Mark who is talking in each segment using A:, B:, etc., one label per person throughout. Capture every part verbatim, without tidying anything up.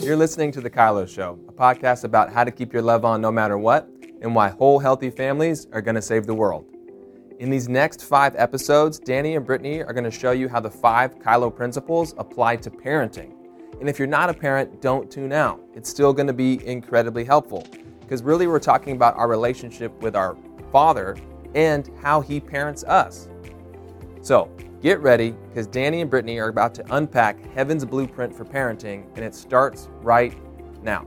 A: You're listening to The Kylo Show, a podcast about how to keep your love on no matter what, and why whole, healthy families are going to save the world. In these next five episodes, Danny and Brittany are going to show you how the five Kylo principles apply to parenting. And if you're not a parent, don't tune out. It's still going to be incredibly helpful, because really we're talking about our relationship with our Father and how He parents us. So, get ready, because Danny and Brittany are about to unpack heaven's blueprint for parenting, and it starts right now.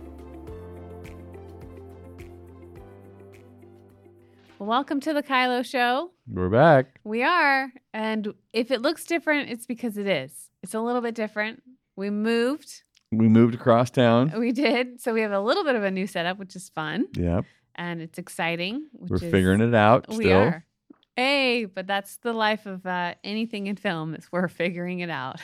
B: Welcome to the Kylo Show.
C: We're back.
B: We are, and if it looks different, it's because it is. It's a little bit different. We moved.
C: We moved across town.
B: We did. So we have a little bit of a new setup, which is fun.
C: Yep.
B: And it's exciting. Which
C: We're
B: is,
C: figuring it out
B: we
C: still.
B: are. Hey, but that's the life of uh, anything in film is we're figuring it out.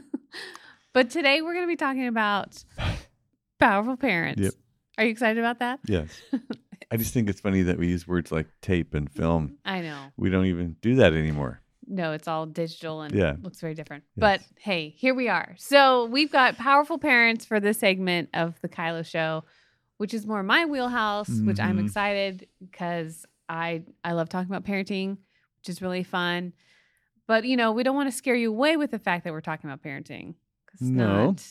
B: But today we're going to be talking about powerful parents.
C: Yep.
B: Are you excited about that?
C: Yes. I just think it's funny that we use words like tape and film.
B: I know.
C: We don't even do that anymore.
B: No, it's all digital and
C: Yeah.
B: looks very different.
C: Yes.
B: But hey, here we are. So we've got powerful parents for this segment of the Kylo Show, which is more my wheelhouse, mm-hmm. which I'm excited because I I love talking about parenting, which is really fun. But, you know, we don't want to scare you away with the fact that we're talking about parenting. It's
C: no,
B: not.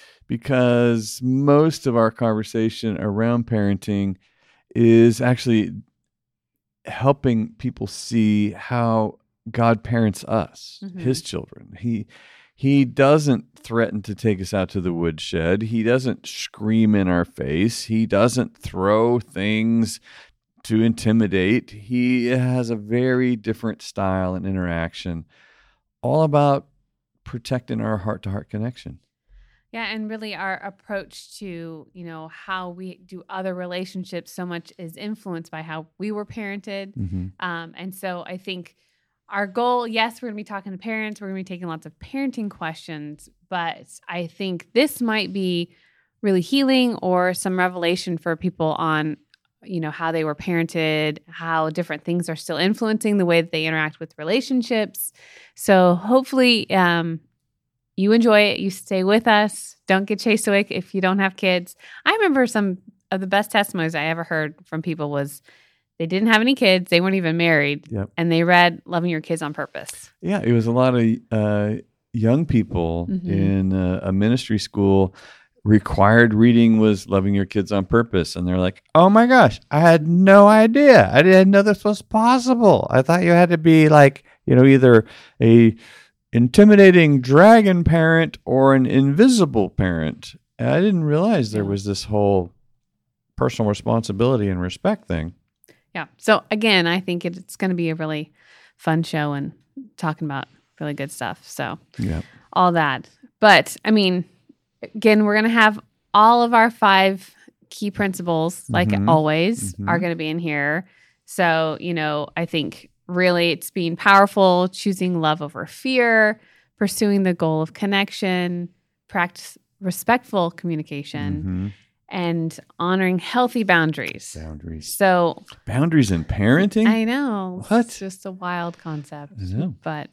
C: Because most of our conversation around parenting is actually helping people see how God parents us, mm-hmm. His children. He He doesn't threaten to take us out to the woodshed. He doesn't scream in our face. He doesn't throw things to intimidate. He has a very different style and interaction, all about protecting our heart-to-heart connection.
B: Yeah, and really our approach to, you know, how we do other relationships so much is influenced by how we were parented.
C: Mm-hmm.
B: Um, and so I think our goal, yes, we're going to be talking to parents. We're going to be taking lots of parenting questions. But I think this might be really healing or some revelation for people on, you know, how they were parented, how different things are still influencing the way that they interact with relationships. So hopefully um, you enjoy it. You stay with us. Don't get chased away if you don't have kids. I remember some of the best testimonies I ever heard from people was they didn't have any kids. They weren't even married.
C: Yep.
B: And they read Loving Your Kids on Purpose.
C: Yeah, it was a lot of uh, young people
B: Mm-hmm.
C: in a, a ministry school. Required reading was Loving Your Kids on Purpose. And they're like, oh my gosh, I had no idea. I didn't know this was possible. I thought you had to be like, you know, either a intimidating dragon parent or an invisible parent. And I didn't realize there was this whole personal responsibility and respect thing.
B: Yeah. So again, I think it's going to be a really fun show and talking about really good stuff. So
C: yeah,
B: all that. But I mean, again, we're going to have all of our five key principles, like
C: mm-hmm.
B: always,
C: mm-hmm.
B: are going to be in here. So, you know, I think really it's being powerful, choosing love over fear, pursuing the goal of connection, practice respectful communication,
C: mm-hmm.
B: and honoring healthy boundaries.
C: Boundaries.
B: So
C: boundaries in parenting?
B: I know.
C: What?
B: It's just a wild concept.
C: I know.
B: But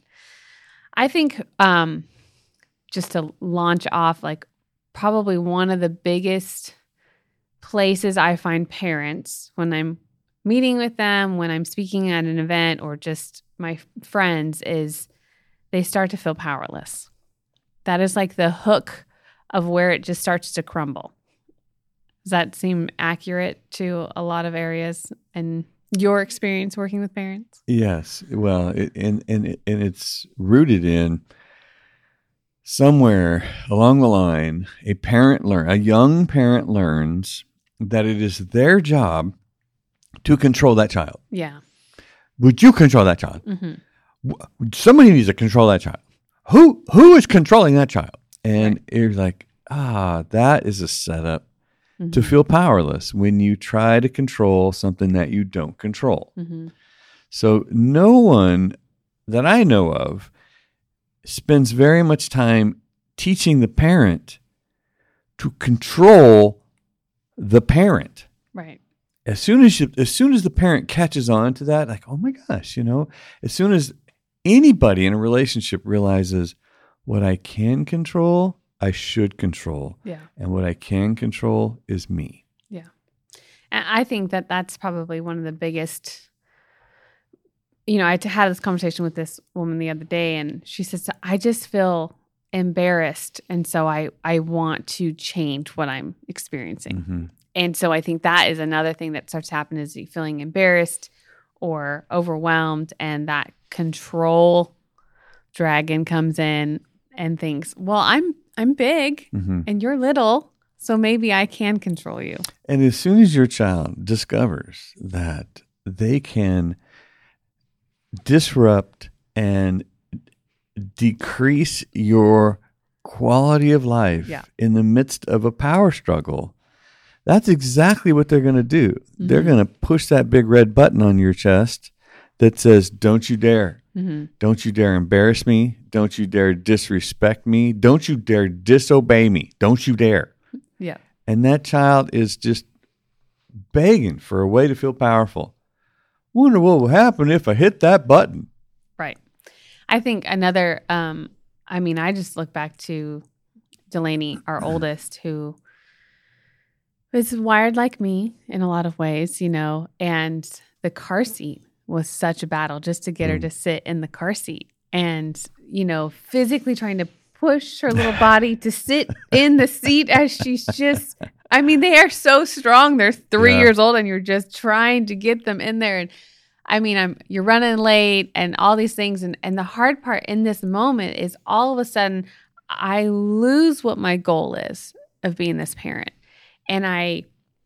B: I think um, just to launch off, like probably one of the biggest places I find parents when I'm meeting with them, when I'm speaking at an event or just my friends is they start to feel powerless. That is like the hook of where it just starts to crumble. Does that seem accurate to a lot of areas and your experience working with parents?
C: Yes. Well, it, and, and, and it's rooted in somewhere along the line, a parent learn, a young parent learns that it is their job to control that child.
B: Yeah.
C: Would you control that child?
B: Mm-hmm.
C: Somebody needs to control that child. Who who is controlling that child? And right. You're like, ah, that is a setup mm-hmm. to feel powerless when you try to control something that you don't control.
B: Mm-hmm.
C: So no one that I know of spends very much time teaching the parent to control the parent.
B: Right.
C: As soon as you, as soon as the parent catches on to that, like, oh my gosh, you know, as soon as anybody in a relationship realizes what I can control I should control.
B: Yeah.
C: And what I can control is me.
B: Yeah. And I think that that's probably one of the biggest, you know, I had this conversation with this woman the other day, and she says, I just feel embarrassed. And so I, I want to change what I'm experiencing.
C: Mm-hmm.
B: And so I think that is another thing that starts happening is you feeling embarrassed or overwhelmed, and that control dragon comes in and thinks, well, I'm I'm big
C: Mm-hmm.
B: and you're little, so maybe I can control you.
C: And as soon as your child discovers that they can disrupt and decrease your quality of life
B: Yeah.
C: in the midst of a power struggle, that's exactly what they're going to do.
B: Mm-hmm.
C: They're going to push that big red button on your chest that says, don't you dare.
B: Mm-hmm.
C: Don't you dare embarrass me. Don't you dare disrespect me. Don't you dare disobey me. Don't you dare.
B: Yeah.
C: And that child is just begging for a way to feel powerful. Wonder what will happen if I hit that button.
B: Right. I think another, um, I mean, I just look back to Delaney, our oldest, who is wired like me in a lot of ways, you know, and the car seat was such a battle just to get her to sit in the car seat, and, you know, physically trying to push her little body to sit in the seat as she's just, I mean, they are so strong. They're three
C: Yeah.
B: years old and you're just trying to get them in there. And I mean, I'm you're running late and all these things. And, and the hard part in this moment is all of a sudden I lose what my goal is of being this parent. And I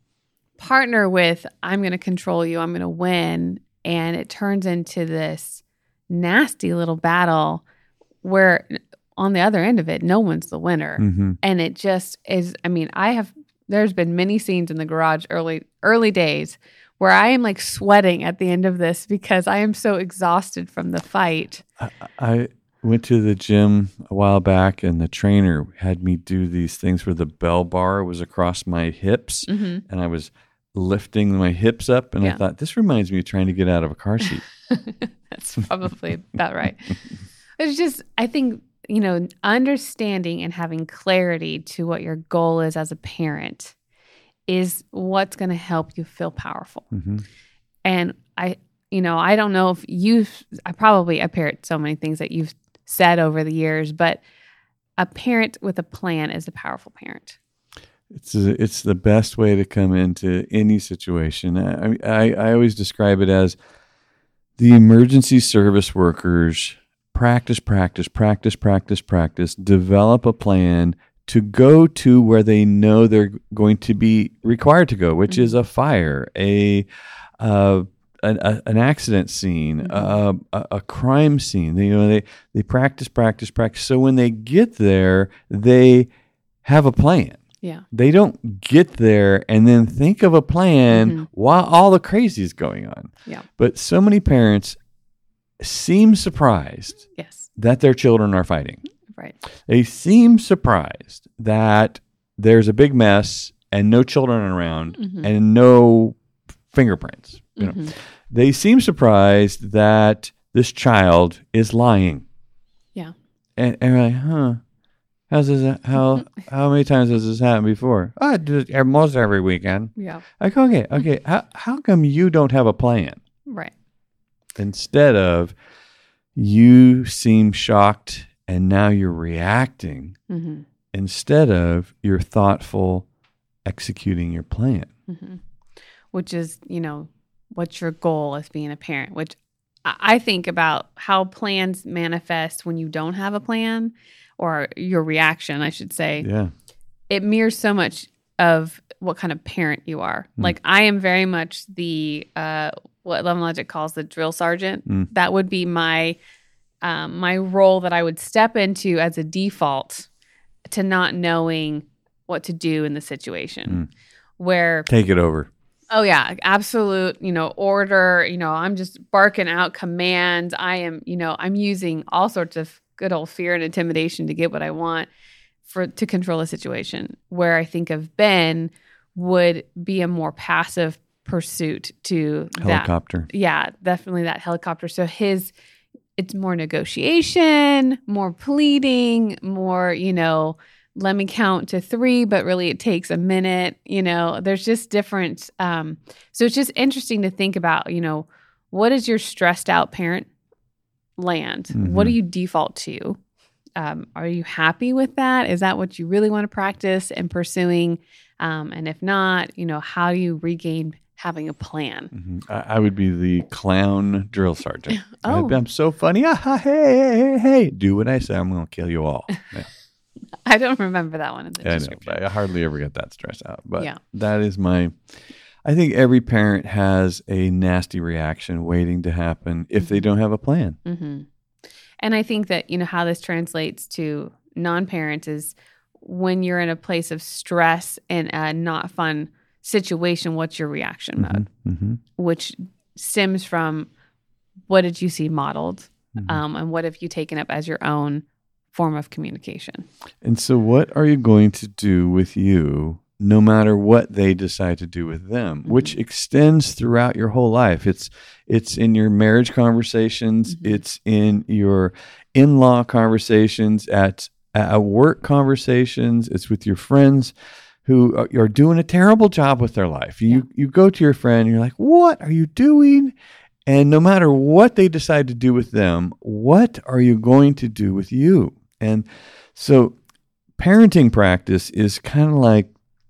B: partner with, I'm going to control you, I'm going to win. And it turns into this nasty little battle where on the other end of it, no one's the winner.
C: Mm-hmm.
B: And it just is, I mean, I have, there's been many scenes in the garage early, early days where I am like sweating at the end of this because I am so exhausted from the fight.
C: I, I went to the gym a while back, and the trainer had me do these things where the bell bar was across my hips,
B: Mm-hmm.
C: and I was lifting my hips up, and I
B: Yeah.
C: thought, this reminds me of trying to get out of a car seat.
B: That's probably about right. It's just, I think, you know, understanding and having clarity to what your goal is as a parent is what's going to help you feel powerful.
C: Mm-hmm.
B: And I, you know, I don't know if you've, I probably, I parrot so many things that you've said over the years, but a parent with a plan is a powerful parent.
C: It's a, it's the best way to come into any situation. I, I I always describe it as the emergency service workers practice, practice, practice, practice, practice, develop a plan to go to where they know they're going to be required to go, which
B: Mm-hmm.
C: is a fire, a uh, an, a, an accident scene,
B: Mm-hmm.
C: a, a, a crime scene. They, you know, they they practice, practice, practice. So when they get there, they have a plan.
B: Yeah.
C: They don't get there and then think of a plan
B: Mhm.
C: while all the crazy is going on.
B: Yeah.
C: But so many parents seem surprised
B: Yes.
C: that their children are fighting.
B: Right.
C: They seem surprised that there's a big mess and no children around
B: Mhm.
C: and no fingerprints. You know,
B: Mhm.
C: they seem surprised that this child is lying.
B: Yeah.
C: And, and we're like, huh? How's this? How how many times has this happened before? Oh, I do it almost every weekend.
B: Yeah.
C: Like, okay, okay. How how come you don't have a plan?
B: Right.
C: Instead of you seem shocked and now you're reacting,
B: Mm-hmm.
C: instead of you're thoughtful, executing your plan.
B: Mm-hmm. Which is, you know, what's your goal as being a parent? Which I I think about how plans manifest when you don't have a plan, or your reaction, I should say.
C: Yeah.
B: It mirrors so much of what kind of parent you are.
C: Mm.
B: Like I am very much the uh, what Love and Logic calls the drill sergeant.
C: Mm.
B: That would be my um, my role that I would step into as a default to not knowing what to do in the situation.
C: Mm.
B: Where
C: Take it over.
B: oh yeah, absolute, you know, order, you know, I'm just barking out commands. I am, you know, I'm using all sorts of good old fear and intimidation to get what I want for to control a situation. Where I think of Ben would be a more passive pursuit to that.
C: Helicopter.
B: Yeah, definitely that helicopter. So his, it's more negotiation, more pleading, more, you know, let me count to three, but really it takes a minute. You know, there's just different. Um, so it's just interesting to think about, you know, what is your stressed out parent land?
C: Mm-hmm.
B: What do you default to? Um, are you happy with that? Is that what you really want to practice and pursuing? Um, and if not, you know, how do you regain having a plan?
C: Mm-hmm. I, I would be the clown drill sergeant.
B: Oh.
C: I'd- I'm so funny. Ah, ha, hey, hey, hey, hey. Do what I say. I'm going to kill you all. Yeah.
B: I don't remember that one in the
C: I know,
B: description.
C: but I hardly ever get that stressed out. But
B: Yeah.
C: that is my, I think every parent has a nasty reaction waiting to happen if they don't have a plan.
B: Mm-hmm. And I think that, you know, how this translates to non-parents is when you're in a place of stress and a not fun situation, what's your reaction mode?
C: Mm-hmm.
B: Which stems from what did you see modeled?
C: Mm-hmm.
B: Um, and what have you taken up as your own form of communication?
C: And so what are you going to do with you no matter what they decide to do with them,
B: Mm-hmm.
C: which extends throughout your whole life? It's it's in your marriage conversations,
B: Mm-hmm.
C: it's in your in-law conversations, at at work conversations, it's with your friends who are, are doing a terrible job with their life. You you go to your friend and you're like, "What are you doing?" And no matter what they decide to do with them, what are you going to do with you? And so parenting practice is kind of like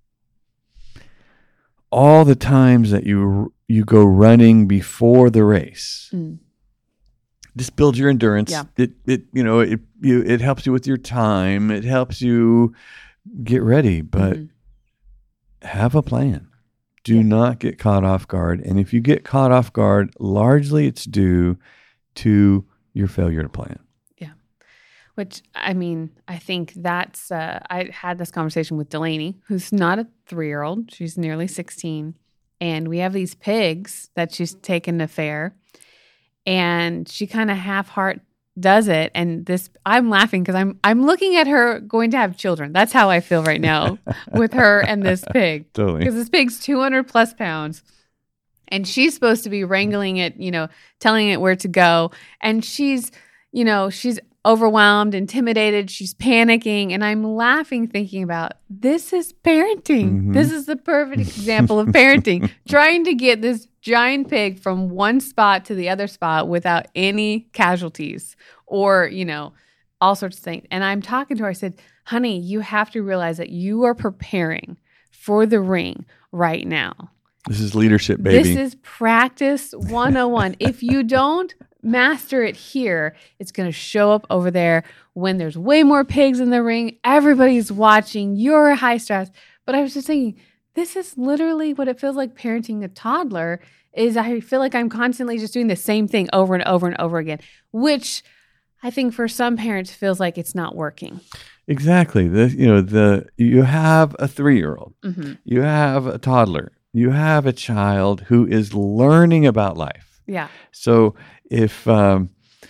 C: all the times that you you go running before the race.
B: Mm.
C: This builds your endurance.
B: Yeah.
C: It it you know it you it helps you with your time. It helps you get ready, but
B: Mhm.
C: have a plan. Do
B: Yeah.
C: not get caught off guard. And if you get caught off guard, largely it's due to your failure to plan.
B: Which, I mean, I think that's, uh, I had this conversation with Delaney, who's not a three-year-old. She's nearly sixteen. And we have these pigs that she's taken to fair. And she kind of half-heart does it. And this, I'm laughing because I'm, I'm looking at her going to have children. That's how I feel right now with her and this pig.
C: Totally.
B: Because this pig's two hundred plus pounds. And she's supposed to be wrangling it, you know, telling it where to go. And she's, you know, she's overwhelmed, intimidated, she's panicking, and I'm laughing thinking about this is parenting.
C: Mm-hmm.
B: This is the perfect example of parenting. Trying to get this giant pig from one spot to the other spot without any casualties or, you know, all sorts of things. And I'm talking to her, I said, honey, you have to realize that you are preparing for the ring right now.
C: This is leadership, baby.
B: This is practice one oh one. If you don't master it here, it's going to show up over there when there's way more pigs in the ring. Everybody's watching. You're high stress. But I was just thinking, this is literally what it feels like parenting a toddler is I feel like I'm constantly just doing the same thing over and over and over again, which I think for some parents feels like it's not working.
C: Exactly. The you know the you have a three-year-old,
B: Mm-hmm.
C: you have a toddler, you have a child who is learning about life.
B: Yeah.
C: So if um,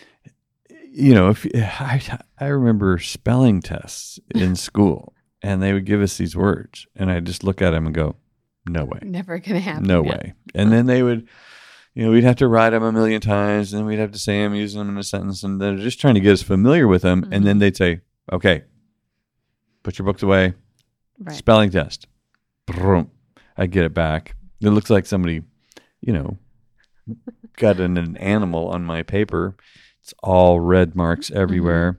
C: you know, if I I remember spelling tests in school, and they would give us these words, and I just look at them and go, "No way,
B: Never going to happen.
C: no
B: Yeah.
C: way." And then they would, you know, we'd have to write them a million times, and then we'd have to say them, using them in a sentence, and they're just trying to get us familiar with them.
B: Mhm.
C: And then they'd say, "Okay, put your books away."
B: Right.
C: Spelling test. Boom. I get it back. It looks like somebody, you know, got an, an animal on my paper. It's all red marks everywhere.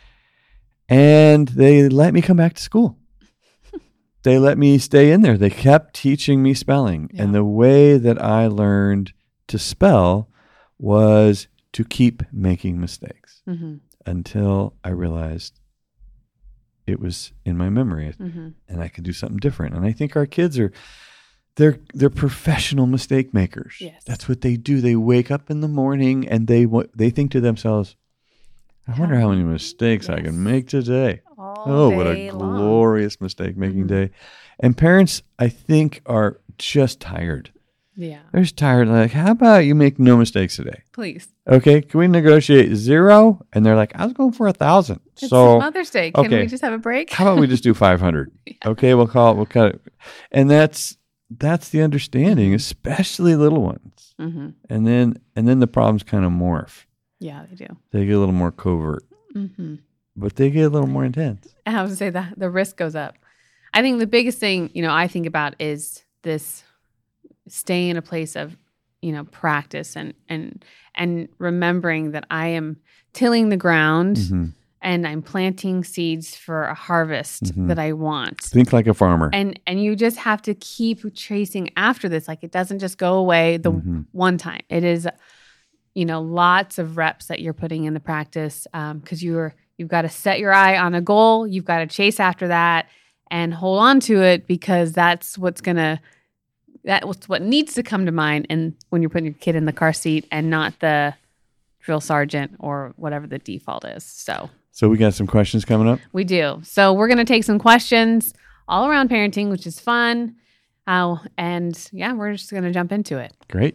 C: And they let me come back to school. They let me stay in there. They kept teaching me spelling.
B: Yeah.
C: And the way that I learned to spell was to keep making mistakes
B: Mm-hmm.
C: until I realized it was in my memory
B: Mm-hmm.
C: and I could do something different. And I think our kids are they're they're professional mistake makers.
B: Yes.
C: That's what they do. They wake up in the morning and they wa- they think to themselves, I wonder how many mistakes I
B: Yes.
C: can make today.
B: All
C: Oh, what a
B: day long.
C: glorious mistake making
B: Mhm.
C: day. And parents, I think, are just tired.
B: Yeah.
C: They're just tired. Like, how about you make no mistakes today?
B: Please.
C: Okay, can we negotiate zero? And they're like, I was going for a thousand.
B: It's
C: So
B: Mother's Day. Can
C: okay.
B: we just have a break?
C: how about we just do five hundred? Okay, we'll call it, we'll cut it. And that's that's the understanding, especially little ones.
B: Mm-hmm.
C: And then and then the problems kind of morph.
B: Yeah, they do.
C: They get a little more covert.
B: Mm-hmm.
C: but they get a little more intense.
B: I would say that the risk goes up. I think the biggest thing, you know, I think about is this stay in a place of, you know, practice and and and remembering that I am tilling the ground
C: Mm-hmm.
B: and I'm planting seeds for a harvest
C: Mhm.
B: that I want.
C: Think like a farmer.
B: And and you just have to keep chasing after this. Like it doesn't just go away the
C: Mhm.
B: one time. It is, you know, lots of reps that you're putting in the practice because you're you've got to set your eye on a goal. You've got to chase after that and hold on to it because that's what's gonna that's what needs to come to mind. And when you're putting your kid in the car seat and not the drill sergeant or whatever the default is. So.
C: So we got some questions coming up.
B: We do. So we're going to take some questions all around parenting, which is fun. Uh, and yeah, we're just going to jump into it.
C: Great.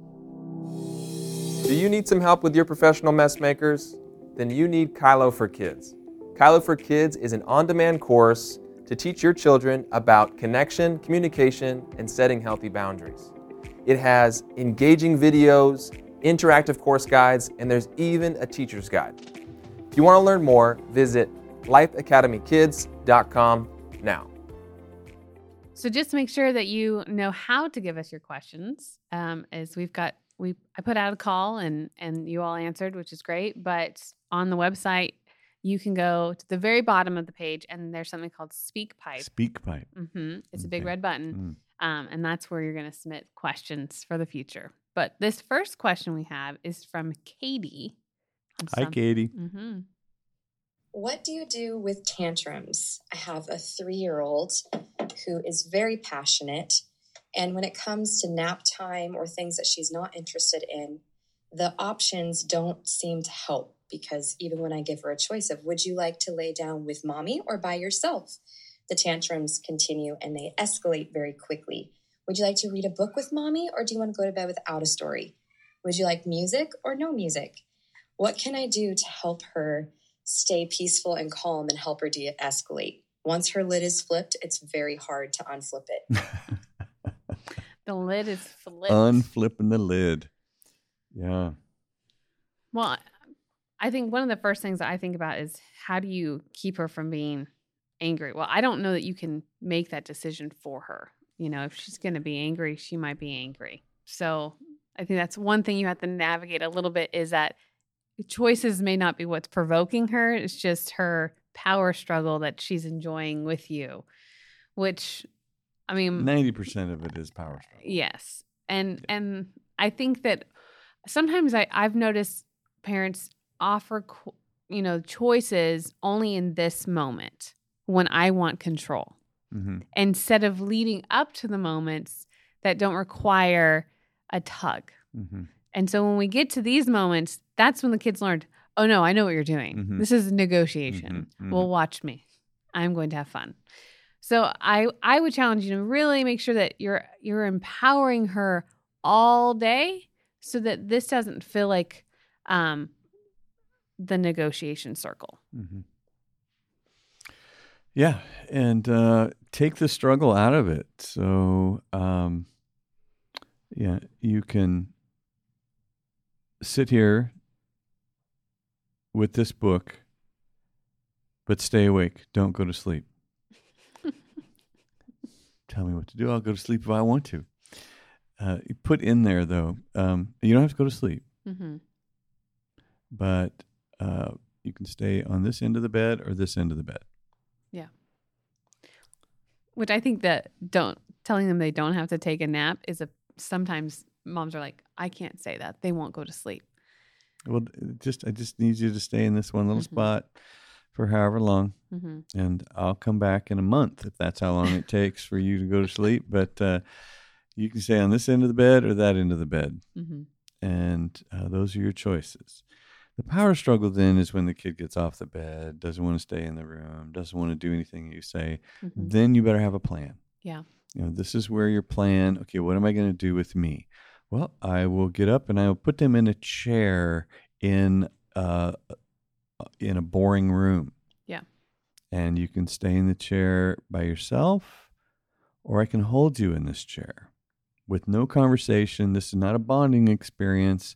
A: Do you need some help with your professional mess makers? Then you need Kylo for Kids. Kylo for Kids is an on-demand course to teach your children about connection, communication, and setting healthy boundaries. It has engaging videos, interactive course guides, and there's even a teacher's guide. If you want to learn more, visit life academy kids dot com now.
B: So just to make sure that you know how to give us your questions, um, is we've got we I put out a call and and you all answered, which is great. But on the website, you can go to the very bottom of the page, and there's something called SpeakPipe.
C: SpeakPipe.
B: Mm-hmm. It's a big
C: Okay.
B: red button,
C: Mm.
B: um, and that's where you're going to submit questions for the future. But this first question we have is from Katie.
C: Hi, Katie.
B: Mm-hmm.
D: What do you do with tantrums? I have a three-year-old who is very passionate, and when it comes to nap time or things that she's not interested in, the options don't seem to help because even when I give her a choice of would you like to lay down with mommy or by yourself, the tantrums continue and they escalate very quickly. Would you like to read a book with mommy or do you want to go to bed without a story? Would you like music or no music? What can I do to help her stay peaceful and calm and help her de-escalate? Once her lid is flipped, it's very hard to unflip it.
B: The lid is flipped.
C: Unflipping the lid. Yeah.
B: Well, I think one of the first things that I think about is how do you keep her from being angry? Well, I don't know that you can make that decision for her. You know, if she's going to be angry, she might be angry. So I think that's one thing you have to navigate a little bit is that choices may not be what's provoking her. It's just her power struggle that she's enjoying with you, which, I mean,
C: ninety percent of it is power struggle.
B: yes. And, and I think that sometimes I, I've noticed parents offer, you know, choices only in this moment when I want control,
C: Mm-hmm.
B: instead of leading up to the moments that don't require a tug.
C: Mm-hmm.
B: And so when we get to these moments, that's when the kids learned, oh no, I know what you're doing.
C: Mhm.
B: This is negotiation.
C: Mhm, mhm.
B: Well, watch me. I'm going to have fun. So I I would challenge you to really make sure that you're you're empowering her all day so that this doesn't feel like um, the negotiation circle.
C: Mm-hmm. Yeah, and uh, take the struggle out of it. So, um, yeah, you can sit here with this book, but stay awake. Don't go to sleep. Tell me what to do. I'll go to sleep if I want to. Uh, you put in there, though, um, you don't have to go to sleep,
B: Mm-hmm.
C: but uh, you can stay on this end of the bed or this end of the bed.
B: Which I think that don't telling them they don't have to take a nap is a sometimes moms are like, I can't say that. They won't go to sleep.
C: Well, just I just need you to stay in this one little
B: Mhm.
C: spot for however long,
B: Mm-hmm.
C: and I'll come back in a month if that's how long it takes for you to go to sleep. But uh, you can stay on this end of the bed or that end of the bed,
B: Mm-hmm.
C: and uh, those are your choices. The power struggle then is when the kid gets off the bed, doesn't want to stay in the room, doesn't want to do anything you say.
B: Mm-hmm.
C: Then you better have a plan.
B: Yeah.
C: You know, this is where your plan, okay, what am I going to do with me? Well, I will get up and I will put them in a chair in uh, in a boring room.
B: Yeah.
C: And you can stay in the chair by yourself, or I can hold you in this chair with no conversation. This is not a bonding experience.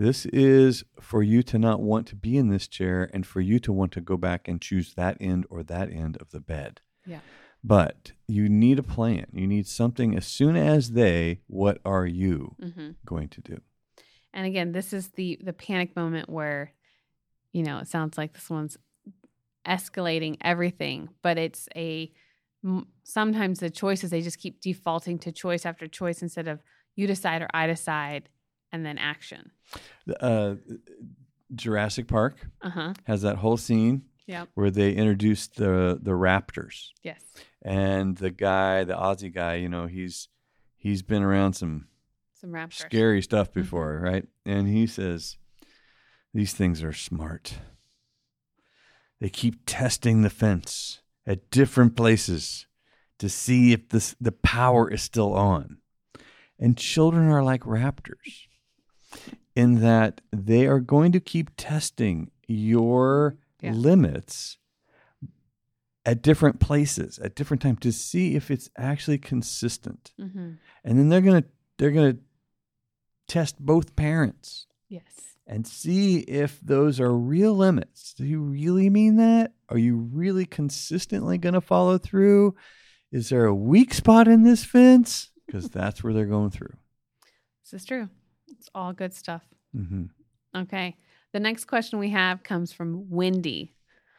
C: This is for you to not want to be in this chair and for you to want to go back and choose that end or that end of the bed.
B: Yeah.
C: But you need a plan. You need something as soon as they, what are you
B: Mm-hmm.
C: going to do?
B: And again, this is the the panic moment where, you know, it sounds like this one's escalating everything, but it's a m- sometimes the choices, they just keep defaulting to choice after choice instead of you decide or I decide and then action.
C: Uh, Jurassic Park
B: Uh-huh.
C: has that whole scene
B: Yep.
C: where they introduced the the raptors.
B: Yes.
C: And the guy, the Aussie guy, you know, he's he's been around some
B: Some raptors.
C: scary stuff before, right? And he says, these things are smart. They keep testing the fence at different places to see if this the power is still on. And children are like raptors in that they are going to keep testing your
B: Yeah.
C: limits at different places, at different times to see if it's actually consistent.
B: Mm-hmm.
C: And then they're going to they're going to test both parents
B: Yes.
C: and see if those are real limits. Do you really mean that? Are you really consistently going to follow through? Is there a weak spot in this fence? Because that's where they're going through.
B: This is true. It's all good stuff.
C: Mm-hmm.
B: Okay. The next question we have comes from Wendy.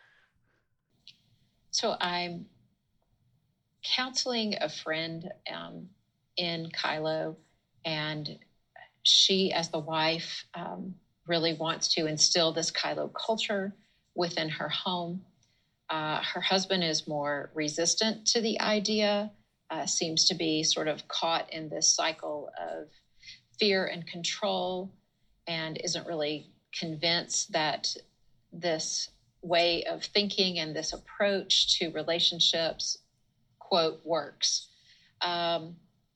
E: So I'm counseling a friend um, in Kylo, and she, as the wife, um, really wants to instill this Kylo culture within her home. Uh, her husband is more resistant to the idea, uh, seems to be sort of caught in this cycle of fear and control, and isn't really convinced that this way of thinking and this approach to relationships, quote, works. Um,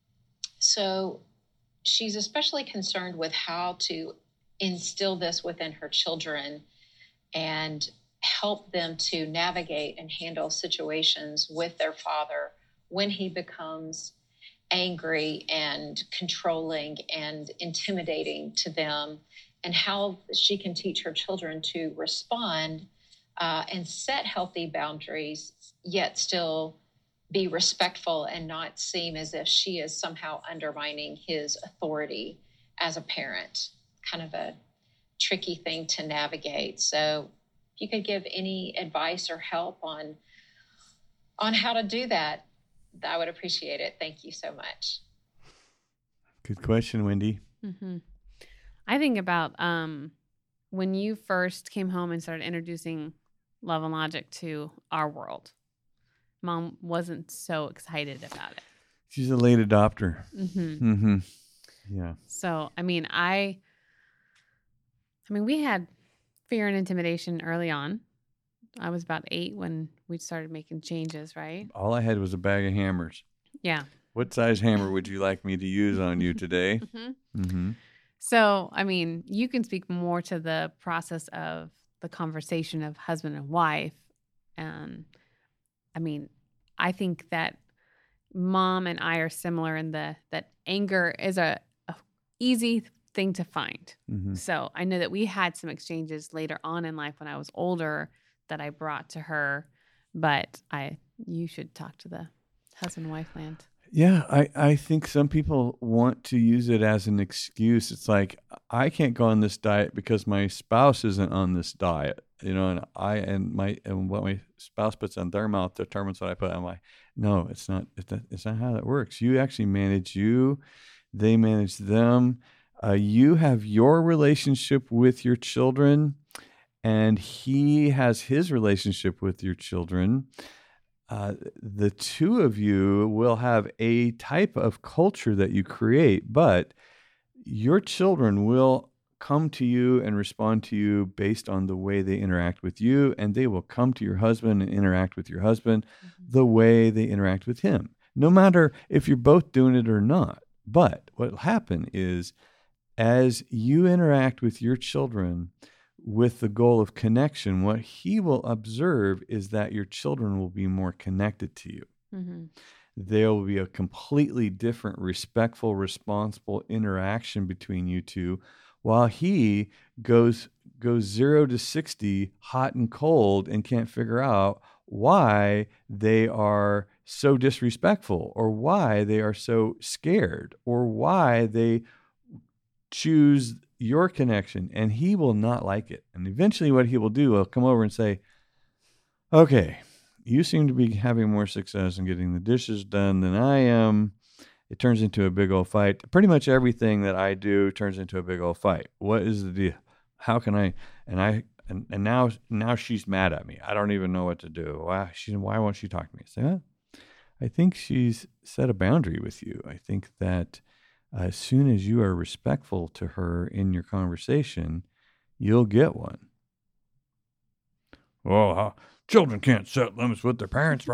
E: so she's especially concerned with how to instill this within her children and help them to navigate and handle situations with their father when he becomes angry and controlling and intimidating to them, and how she can teach her children to respond uh, and set healthy boundaries, yet still be respectful and not seem as if she is somehow undermining his authority as a parent. Kind of a tricky thing to navigate. So if you could give any advice or help on on how to do that, I would appreciate it. Thank you so much.
C: Good question, Wendy.
B: Mm-hmm. I think about um, when you first came home and started introducing Love and Logic to our world. Mom wasn't so excited about it.
C: She's a late adopter.
B: Mm-hmm.
C: Mm-hmm. Yeah.
B: So, I mean, I, I mean, we had fear and intimidation early on. I was about eight when we started making changes, right?
C: All I had was a bag of hammers.
B: Yeah.
C: What size hammer would you like me to use on you today?
B: Mm-hmm.
C: Mm-hmm.
B: So, I mean, you can speak more to the process of the conversation of husband and wife. Um, I mean, I think that mom and I are similar in the that anger is a, a easy thing to find.
C: Mm-hmm.
B: So I know that we had some exchanges later on in life when I was older that I brought to her, but I you should talk to the husband and wife land.
C: Yeah, I, I think some people want to use it as an excuse. It's like, I can't go on this diet because my spouse isn't on this diet, you know, and I and my and what my spouse puts on their mouth determines what I put on my. No, it's not. It's not, it's not how that works. You actually manage you, they manage them. Uh, you have your relationship with your children, and he has his relationship with your children. Uh, the two of you will have a type of culture that you create, but your children will come to you and respond to you based on the way they interact with you, and they will come to your husband and interact with your husband mm-hmm. the way they interact with him, no matter if you're both doing it or not. But what will happen is, as you interact with your children with the goal of connection, what he will observe is that your children will be more connected to you. Mm-hmm. There will be a completely different, respectful, responsible interaction between you two, while he goes goes zero to sixty hot and cold and can't figure out why they are so disrespectful or why they are so scared or why they choose your connection, and he will not like it. And eventually what he will do, he'll come over and say, okay, you seem to be having more success in getting the dishes done than I am. It turns into a big old fight. Pretty much everything that I do turns into a big old fight. What is the deal? How can I, and I, and, and now, now she's mad at me. I don't even know what to do. Why she, why won't she talk to me? I say, well, I think she's set a boundary with you. I think that uh, as soon as you are respectful to her in your conversation, you'll get one. Well, uh, children can't set limits with their parents.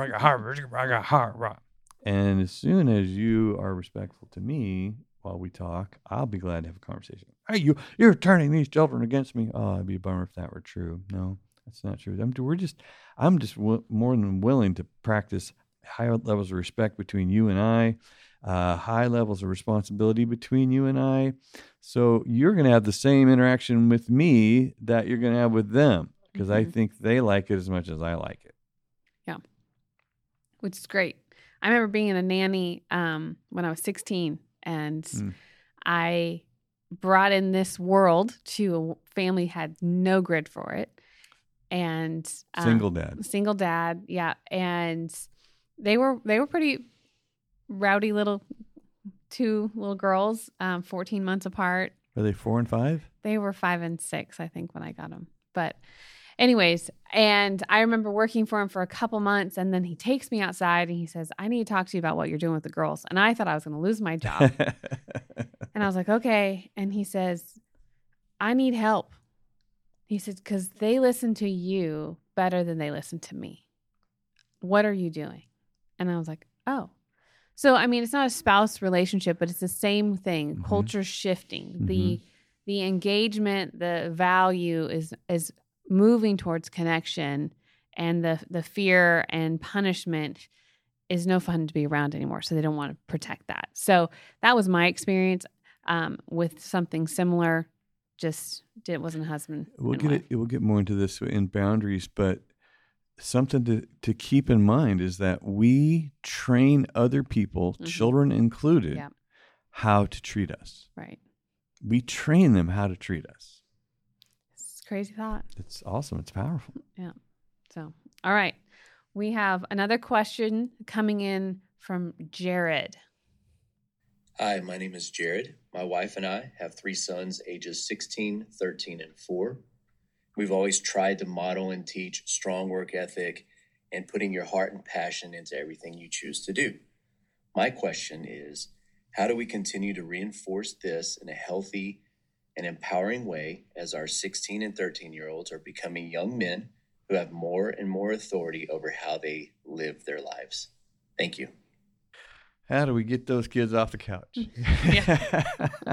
C: And as soon as you are respectful to me while we talk, I'll be glad to have a conversation. Hey, you, you're turning these children against me. Oh, it'd be a bummer if that were true. No, that's not true. I'm, we're just, I'm just w- more than willing to practice high levels of respect between you and I, uh, high levels of responsibility between you and I. So you're going to have the same interaction with me that you're going to have with them, because mm-hmm. I think they like it as much as I like it.
B: Yeah, which is great. I remember being a nanny um, when I was sixteen, and mm. I brought in this world to a family who had no grid for it. And um,
C: single dad.
B: Single dad, yeah. And they were they were pretty rowdy little two little girls, um, fourteen months apart.
C: Are they four and five?
B: They were five and six, I think, when I got them. But anyways, and I remember working for him for a couple months, and then he takes me outside and he says, I need to talk to you about what you're doing with the girls. And I thought I was going to lose my job. And I was like, okay. And he says, I need help. He said, because they listen to you better than they listen to me. What are you doing? And I was like, oh. So, I mean, it's not a spouse relationship, but it's the same thing. Mm-hmm. Culture shifting. Mm-hmm. The the engagement, the value is is moving towards connection, and the the fear and punishment is no fun to be around anymore. So they don't want to protect that. So that was my experience um, with something similar. Just it wasn't a husband.
C: We'll get it. We'll get more into this in boundaries, but something to, to keep in mind is that we train other people, mm-hmm. children included, yeah. how to treat us.
B: Right.
C: We train them how to treat us.
B: It's a crazy thought.
C: It's awesome. It's powerful.
B: Yeah. So, all right. We have another question coming in from Jared.
F: Hi, my name is Jared. My wife and I have three sons, ages sixteen, thirteen, and four. We've always tried to model and teach strong work ethic and putting your heart and passion into everything you choose to do. My question is, how do we continue to reinforce this in a healthy and empowering way as our sixteen and thirteen-year-olds are becoming young men who have more and more authority over how they live their lives? Thank you.
C: How do we get those kids off the couch?
B: Yeah.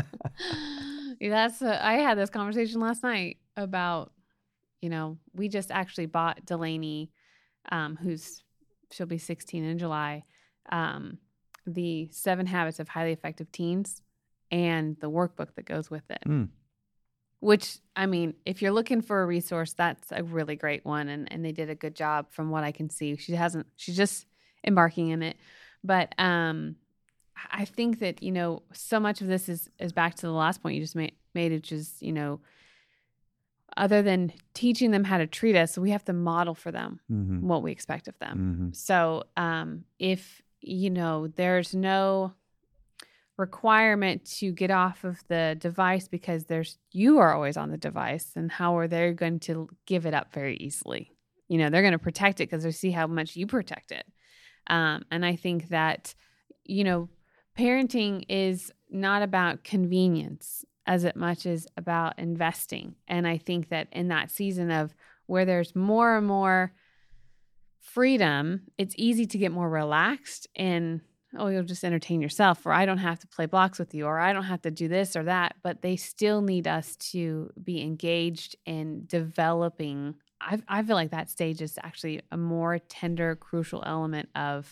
B: That's a, I had this conversation last night about, you know, we just actually bought Delaney, um, who's she'll be sixteen in July, um, the Seven Habits of Highly Effective Teens and the workbook that goes with it. Mm. Which, I mean, if you're looking for a resource, that's a really great one, and, and they did a good job from what I can see. She hasn't, she's just embarking in it. But um, I think that, you know, so much of this is, is back to the last point you just made, made, which is, you know, other than teaching them how to treat us, we have to model for them mm-hmm. what we expect of them. Mm-hmm. So um, if, you know, there's no requirement to get off of the device because there's you are always on the device, and how are they going to give it up very easily? You know, they're going to protect it because they see how much you protect it. Um, and I think that, you know, parenting is not about convenience as much as about investing. And I think that in that season of where there's more and more freedom, it's easy to get more relaxed and, oh, you'll just entertain yourself, or I don't have to play blocks with you, or I don't have to do this or that. But they still need us to be engaged in developing. I, I feel like that stage is actually a more tender, crucial element of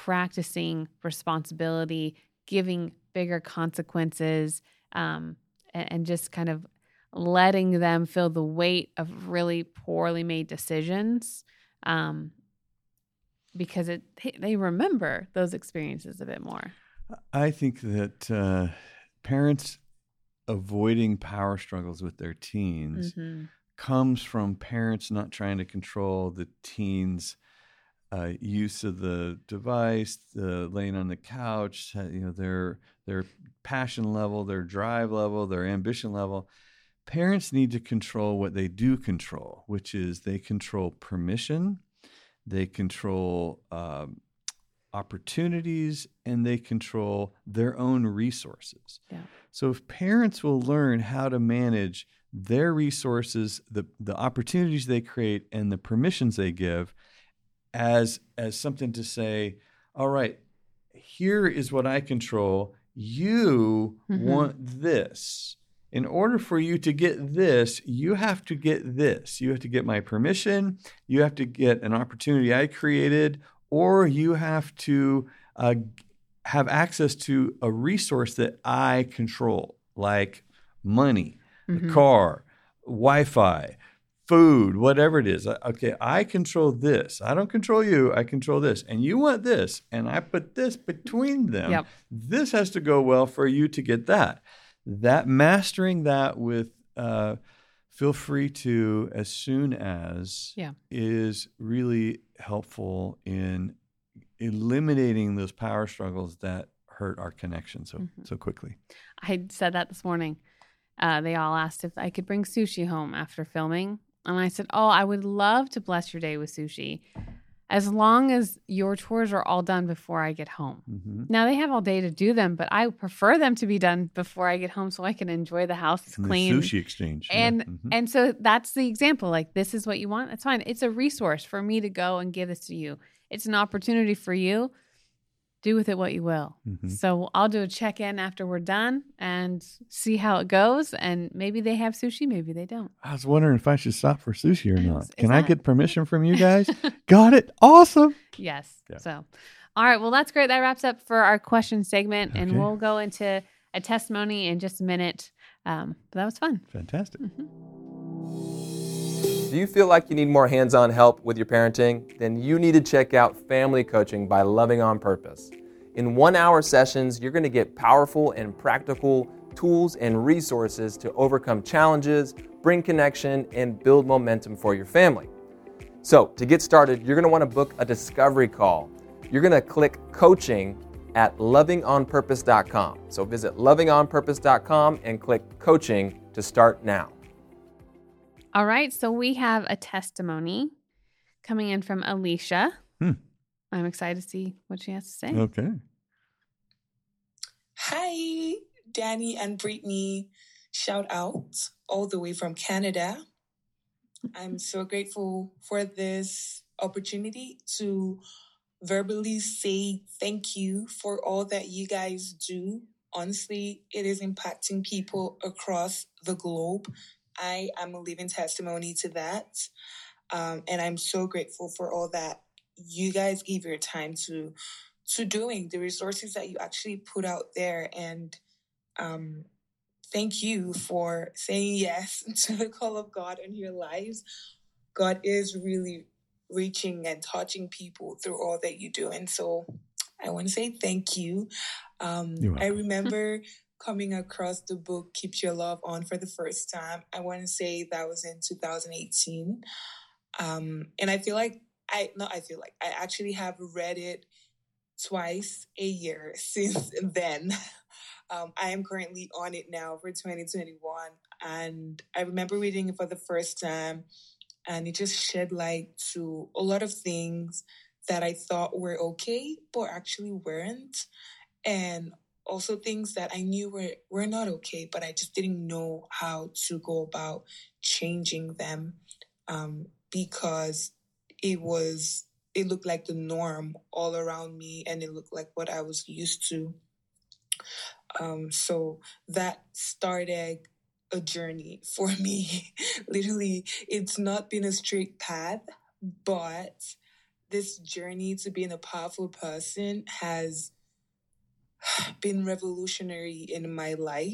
B: practicing responsibility, giving bigger consequences, um, and, and just kind of letting them feel the weight of really poorly made decisions, um, because it they remember those experiences a bit more.
C: I think that uh, parents avoiding power struggles with their teens
B: Mm-hmm.
C: comes from parents not trying to control the teens' uh, use of the device, the laying on the couch, uh, you know, their their passion level, their drive level, their ambition level. Parents need to control what they do control, which is they control permission, they control um, opportunities, and they control their own resources.
B: Yeah.
C: So if parents will learn how to manage their resources, the, the opportunities they create, and the permissions they give as, as something to say, all right, here is what I control. You
B: Mm-hmm.
C: want this. In order for you to get this, you have to get this. You have to get my permission. You have to get an opportunity I created, or you have to uh, have access to a resource that I control, like money,
B: Mm-hmm.
C: a car, Wi-Fi, food, whatever it is. Okay, I control this. I don't control you. I control this. And you want this. And I put this between them.
B: Yep.
C: This has to go well for you to get that. That mastering that with uh, feel free to as soon as
B: Yeah.
C: is really helpful in eliminating those power struggles that hurt our connection so
B: Mm-hmm.
C: so quickly.
B: I said that this morning. Uh, they all asked if I could bring sushi home after filming. And I said, oh, I would love to bless your day with sushi as long as your chores are all done before I get home.
C: Mm-hmm.
B: Now, they have all day to do them, but I prefer them to be done before I get home so I can enjoy the house
C: And
B: clean.
C: the sushi exchange. yeah.
B: And
C: Mhm.
B: and so that's the example. Like, this is what you want. It's fine. It's a resource for me to go and give this to you. It's an opportunity for you. Do with it what you will.
C: Mhm.
B: So I'll do a check-in after we're done and see how it goes. And maybe they have sushi, maybe they don't.
C: I was wondering if I should stop for sushi or
B: Is-
C: not.
B: is
C: Can I
B: that-
C: get permission from you guys? Got it. Awesome.
B: Yes.
C: Yeah.
B: So, all right. Well, that's great. That wraps up for our question segment. And
C: Okay.
B: we'll go into a testimony in just a minute. Um, but that was fun.
C: Fantastic.
A: Do you feel like you need more hands-on help with your parenting? Then you need to check out Family Coaching by Loving on Purpose. In one-hour sessions, you're going to get powerful and practical tools and resources to overcome challenges, bring connection, and build momentum for your family. So, to get started, you're going to want to book a discovery call. You're going to click coaching at loving on purpose dot com. So visit loving on purpose dot com and click coaching to start now.
B: All right. So we have a testimony coming in from Alicia.
C: Hmm.
B: I'm excited to see what she has to say.
C: Okay.
G: Hi, Danny and Brittany. Shout out all the way from Canada. I'm so grateful for this opportunity to verbally say thank you for all that you guys do. Honestly, it is impacting people across the globe. I am a living testimony to that. Um, and I'm so grateful for all that you guys give your time to to doing, the resources that you actually put out there. And um, thank you for saying yes to the call of God in your lives. God is really reaching and touching people through all that you do. And so I want to say thank you. Um,
C: You're
G: I
C: welcome.
G: remember coming across the book, Keep Your Love On, for the first time. I want to say that was in two thousand eighteen. Um, and I feel like, I not I feel like, I actually have read it twice a year since then. Um, I am currently on it now for twenty twenty-one. And I remember reading it for the first time, and it just shed light to a lot of things that I thought were okay, but actually weren't. And also things that I knew were, were not okay, but I just didn't know how to go about changing them, um, because it was, it looked like the norm all around me, and it looked like what I was used to. Um, so that started a journey for me. Literally, it's not been a straight path, but this journey to being a powerful person has been revolutionary in my life.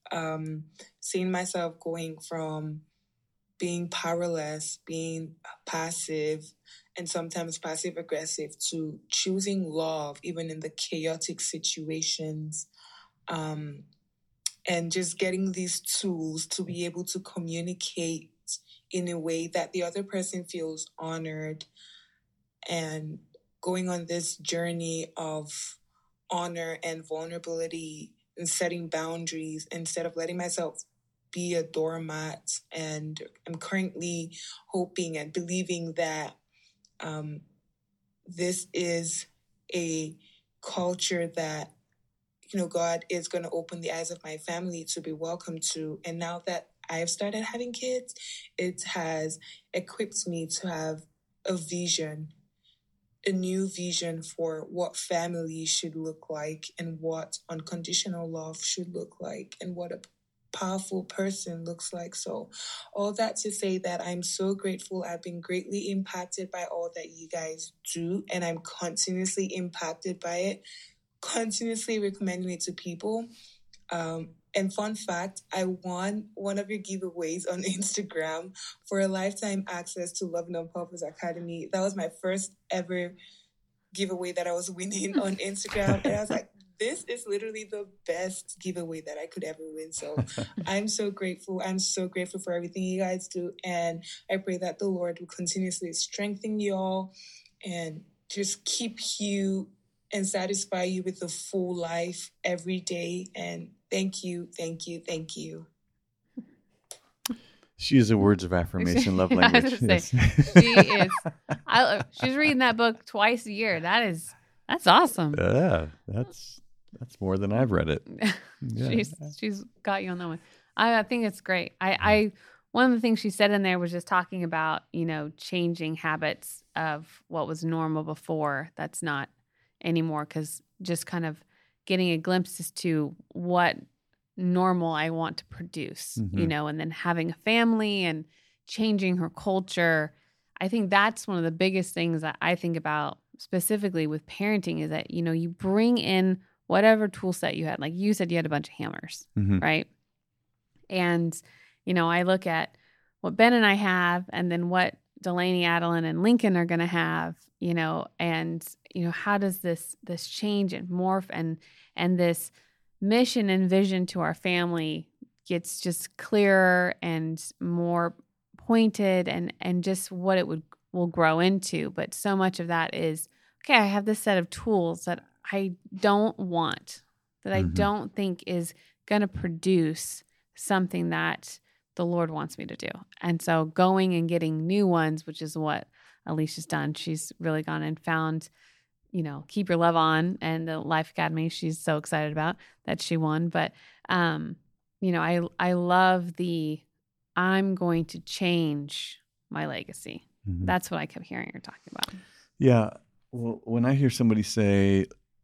G: um, seeing myself going from being powerless, being passive, and sometimes passive aggressive, to choosing love, even in the chaotic situations, um, and just getting these tools to be able to communicate in a way that the other person feels honored, and going on this journey of honor and vulnerability and setting boundaries instead of letting myself be a doormat. And I'm currently hoping and believing that um, this is a culture that, you know, God is going to open the eyes of my family to be welcome to. And now that I've started having kids, it has equipped me to have a vision, a new vision for what family should look like, and what unconditional love should look like, and what a powerful person looks like. So all that to say that I'm so grateful. I've been greatly impacted by all that you guys do, and I'm continuously impacted by it, continuously recommending it to people. Um, and fun fact, I won one of your giveaways on Instagram for a lifetime access to Love and Purpose Academy. That was my first ever giveaway that I was winning on Instagram. And I was like, this is literally the best giveaway that I could ever win. So I'm so grateful. I'm so grateful for everything you guys do. And I pray that the Lord will continuously strengthen you all and just keep you and satisfy you with a full life every day. And thank you, thank you, thank you.
C: She is a words of affirmation love language.
B: Yes. She is. I, she's reading that book twice a year. That is, that's awesome.
C: Yeah, that's that's more than I've read it. Yeah.
B: she's she's got you on that one. I, I think it's great. I, I one of the things she said in there was just talking about, you know, changing habits of what was normal before. That's not anymore, because just kind of getting a glimpse as to what normal I want to produce, mm-hmm. you know, and then having a family and changing her culture. I think that's one of the biggest things that I think about specifically with parenting, is that, you know, you bring in whatever tool set you had. Like you said, you had a bunch of hammers, mm-hmm. right? And, you know, I look at what Ben and I have, and then what Delaney, Adeline, and Lincoln are going to have, you know, and, you know, how does this, this change and morph, and, and this mission and vision to our family gets just clearer and more pointed, and, and just what it would, will grow into. But so much of that is, okay, I have this set of tools that I don't want, that mm-hmm. I don't think is going to produce something that the Lord wants me to do. And so going and getting new ones, which is what Alicia's done. She's really gone and found, you know, Keep Your Love On and the Life Academy. She's so excited about that she won. But, um, you know, I, I love the, I'm going to change my legacy. Mm-hmm. That's what I kept hearing her talking about.
C: Yeah. Well, when I hear somebody say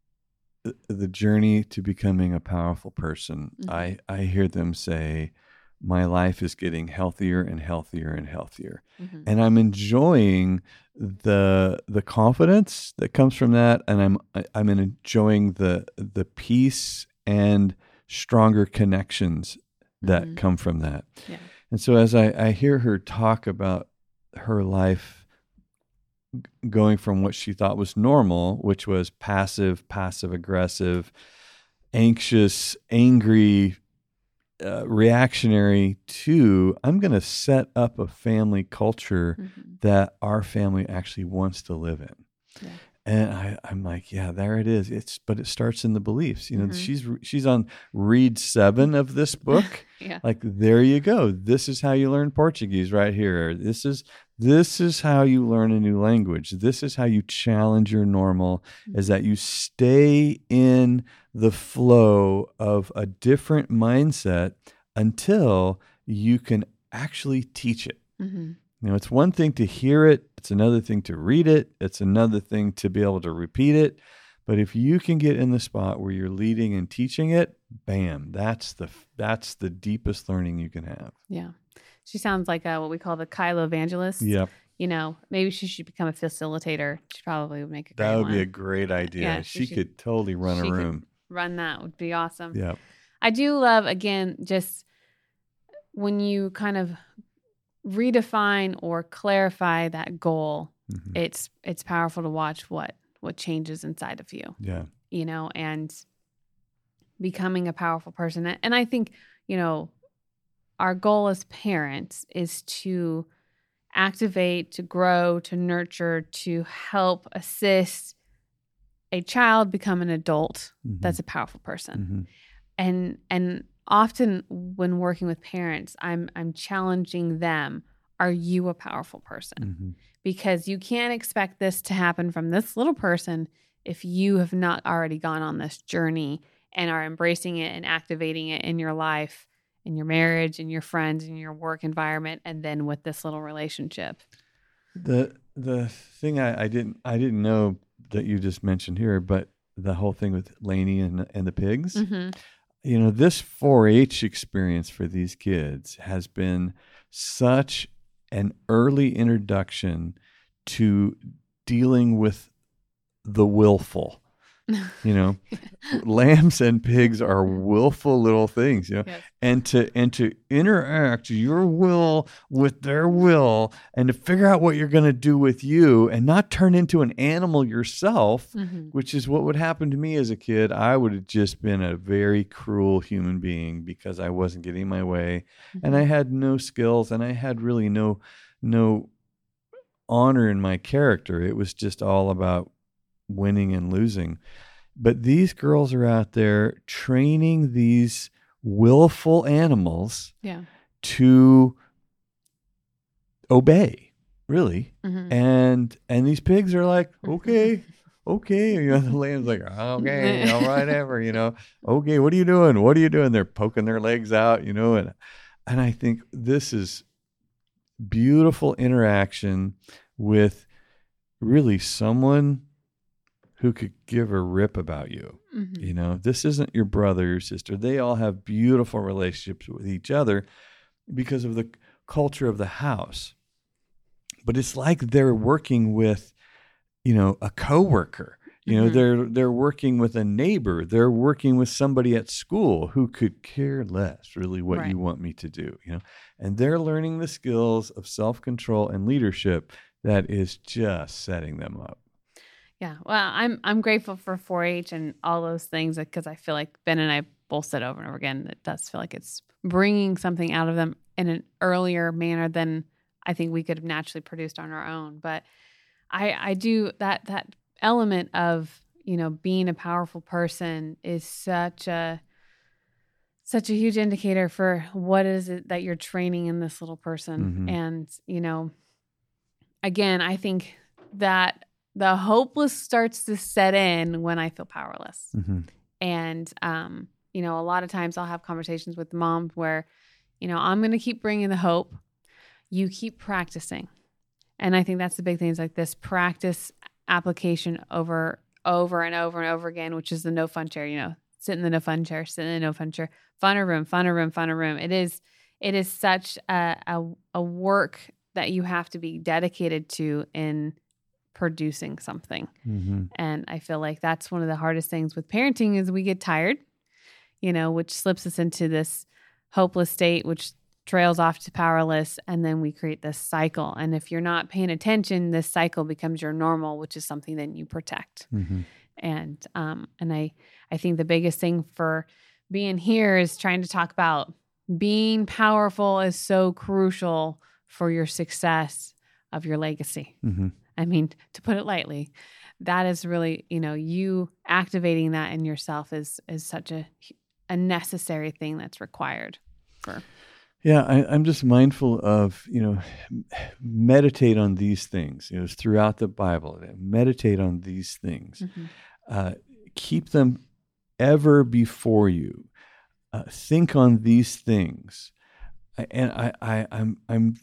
C: the journey to becoming a powerful person, mm-hmm. I, I hear them say, my life is getting healthier and healthier and healthier. Mm-hmm. And I'm enjoying the the confidence that comes from that, and I'm I'm enjoying the the peace and stronger connections that mm-hmm. come from that. Yeah. And so as I, I hear her talk about her life going from what she thought was normal, which was passive, passive aggressive, anxious, angry, Uh, reactionary, to I'm going to set up a family culture mm-hmm. that our family actually wants to live in. Yeah. And I, I'm like, yeah, there it is. It's, but it starts in the beliefs. You know, mm-hmm. she's she's on read seven of this book. Yeah. Like, there you go. This is how you learn Portuguese right here. This is this is how you learn a new language. This is how you challenge your normal, mm-hmm. is that you stay in the flow of a different mindset until you can actually teach it. Mm-hmm. You know, it's one thing to hear it. It's another thing to read it. It's another thing to be able to repeat it. But if you can get in the spot where you're leading and teaching it, bam, that's the that's the deepest learning you can have.
B: Yeah. She sounds like a, what we call the Kylo evangelist.
C: Yep.
B: You know, maybe she should become a facilitator. She probably would make a great
C: That would
B: one.
C: be a great idea. Yeah, she, she should, could totally run a room.
B: Run that would be awesome.
C: Yeah.
B: I do love, again, just when you kind of redefine or clarify that goal, mm-hmm. it's it's powerful to watch what what changes inside of you.
C: Yeah.
B: You know, and becoming a powerful person. And I think, you know, our goal as parents is to activate, to grow, to nurture, to help assist a child become an adult mm-hmm. that's a powerful person. Mm-hmm. And and often when working with parents, I'm I'm challenging them, are you a powerful person? Mm-hmm. Because you can't expect this to happen from this little person if you have not already gone on this journey and are embracing it and activating it in your life, in your marriage, in your friends, in your work environment, and then with this little relationship.
C: The the thing I, I didn't I didn't know that you just mentioned here, but the whole thing with Lainey and and the pigs. Mm-hmm. You know, this four H experience for these kids has been such an early introduction to dealing with the willful. You know, lambs and pigs are willful little things, you know, yes. and to and to interact your will with their will and to figure out what you're going to do with you and not turn into an animal yourself, mm-hmm. which is what would happen to me as a kid. I would have just been a very cruel human being because I wasn't getting my way, mm-hmm. and I had no skills and I had really no no honor in my character. It was just all about winning and losing. But these girls are out there training these willful animals
B: yeah.
C: to obey, really.
B: Mm-hmm.
C: And and these pigs are like, okay, okay. You know, the lamb's like, okay, all right, ever, you know. Okay, what are you doing? What are you doing? They're poking their legs out, you know. And and I think this is beautiful interaction with really someone who could give a rip about you. Mm-hmm. You know, this isn't your brother, your sister. They all have beautiful relationships with each other because of the culture of the house. But it's like they're working with, you know, a coworker. You know, mm-hmm. they're they're working with a neighbor. They're working with somebody at school who could care less really what right. you want me to do, you know. And they're learning the skills of self-control and leadership that is just setting them up.
B: Yeah, well, I'm I'm grateful for four H and all those things because I feel like Ben and I both said over and over again, it does feel like it's bringing something out of them in an earlier manner than I think we could have naturally produced on our own. But I I do that that element of, you know, being a powerful person is such a such a huge indicator for what is it that you're training in this little person. Mm-hmm. And, you know, again, I think that the hopeless starts to set in when I feel powerless. Mm-hmm. And, um, you know, a lot of times I'll have conversations with moms where, you know, I'm going to keep bringing the hope. You keep practicing. And I think that's the big thing is like this practice application over, over and over and over again, which is the no fun chair, you know, sit in the no fun chair, sit in the no fun chair, funner room, funner room, funner room. It is, it is such a, a, a work that you have to be dedicated to in producing something. Mm-hmm. And I feel like that's one of the hardest things with parenting is we get tired, you know, which slips us into this hopeless state, which trails off to powerless. And then we create this cycle. And if you're not paying attention, this cycle becomes your normal, which is something that you protect. Mm-hmm. And, um, and I, I think the biggest thing for being here is trying to talk about being powerful is so crucial for your success of your legacy. Mm-hmm. I mean, to put it lightly, that is really, you know, you activating that in yourself is is such a a necessary thing that's required for.
C: Yeah, I, I'm just mindful of, you know, meditate on these things. You know, it's throughout the Bible. Meditate on these things. Mm-hmm. Uh, keep them ever before you. Uh, think on these things, and I, I, I'm, I'm.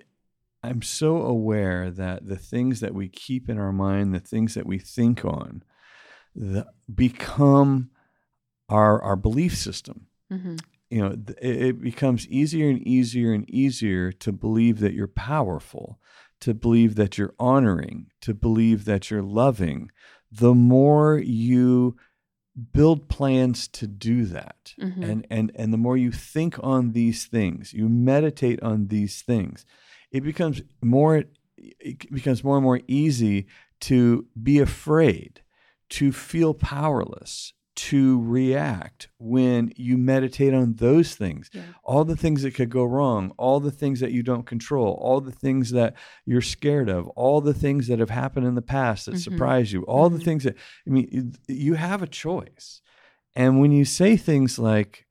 C: I'm so aware that the things that we keep in our mind, the things that we think on, the, become our our belief system. Mm-hmm. You know, it, it becomes easier and easier and easier to believe that you're powerful, to believe that you're honoring, to believe that you're loving. The more you build plans to do that.
B: Mhm.
C: And, and, and the more you think on these things, you meditate on these things, it becomes more, it becomes more and more easy to be afraid, to feel powerless, to react when you meditate on those things.
B: Yeah.
C: All the things that could go wrong, all the things that you don't control, all the things that you're scared of, all the things that have happened in the past that
B: Mhm.
C: surprise you, all the
B: Mhm.
C: things that, I mean, you, you have a choice. And when you say things like,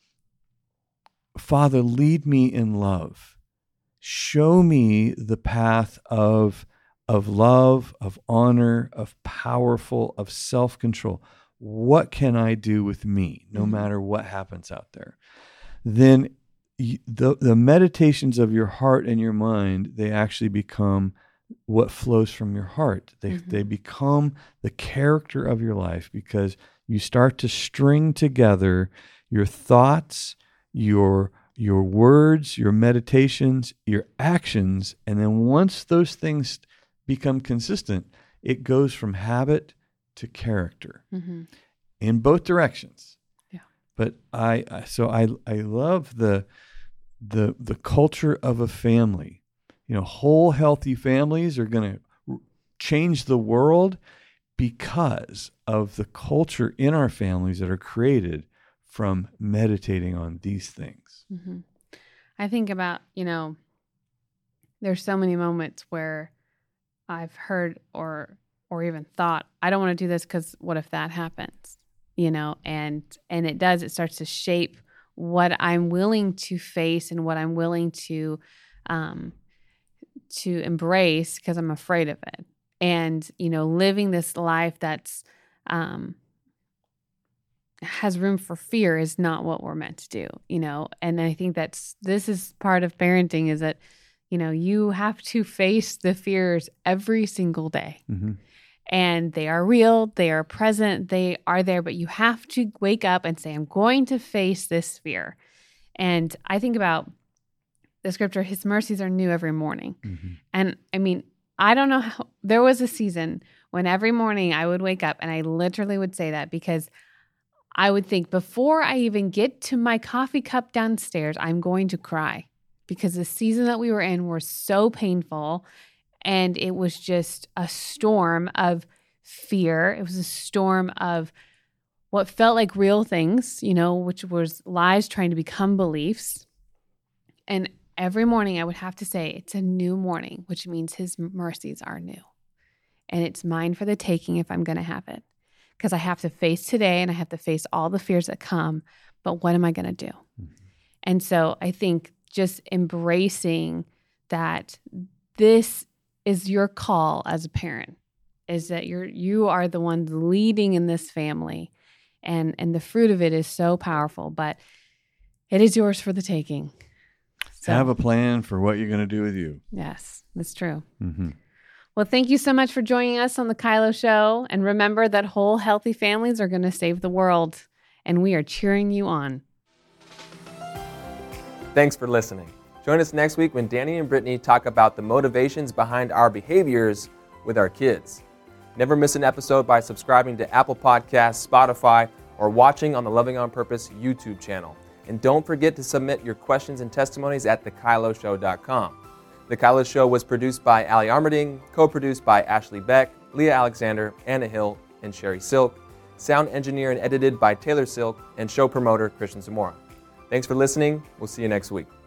C: Father, lead me in love, show me the path of, of love, of honor, of powerful, of self-control. What can I do with me, no
B: Mhm.
C: matter what happens out there? Then you, the, the meditations of your heart and your mind, they actually become what flows from your heart. They,
B: Mhm.
C: they become the character of your life, because you start to string together your thoughts, your, your words, your meditations, your actions. And then once those things become consistent, it goes from habit to character
B: Mhm.
C: in both directions.
B: Yeah.
C: But I, I so I I love the the the culture of a family. You know, whole healthy families are going to change the world because of the culture in our families that are created from meditating on these things.
B: Mhm. I think about, you know, there's so many moments where I've heard or or even thought, I don't want to do this because what if that happens? You know, and and it does, it starts to shape what I'm willing to face and what I'm willing to um to embrace because I'm afraid of it. And, you know, living this life that's um has room for fear is not what we're meant to do, you know. And I think that's this is part of parenting, is that, you know, you have to face the fears every single day.
C: Mm-hmm.
B: And they are real, they are present, they are there, but you have to wake up and say, I'm going to face this fear. And I think about the scripture, his mercies are new every morning.
C: Mm-hmm.
B: And I mean, I don't know how, there was a season when every morning I would wake up and I literally would say that, because I would think before I even get to my coffee cup downstairs, I'm going to cry, because the season that we were in was so painful. And it was just a storm of fear. It was a storm of what felt like real things, you know, which was lies trying to become beliefs. And every morning I would have to say, it's a new morning, which means his mercies are new. And it's mine for the taking if I'm going to have it. Because I have to face today and I have to face all the fears that come. But what am I going to do? Mm-hmm. And so I think just embracing that this is your call as a parent, is that you're you are the one leading in this family, and and the fruit of it is so powerful, but it is yours for the taking. So,
C: have a plan for what you're going to do with you.
B: Yes, that's true.
C: Mm-hmm.
B: Well, thank you so much for joining us on the Kylo Show, and remember that whole healthy families are going to save the world, and we are cheering you on.
A: Thanks for listening. Join us next week when Danny and Brittany talk about the motivations behind our behaviors with our kids. Never miss an episode by subscribing to Apple Podcasts, Spotify, or watching on the Loving on Purpose YouTube channel. And don't forget to submit your questions and testimonies at the kylo show dot com. The Kylo Show was produced by Ali Armerding, co-produced by Ashley Beck, Leah Alexander, Anna Hill, and Sherry Silk, sound engineer and edited by Taylor Silk, and show promoter Christian Zamora. Thanks for listening. We'll see you next week.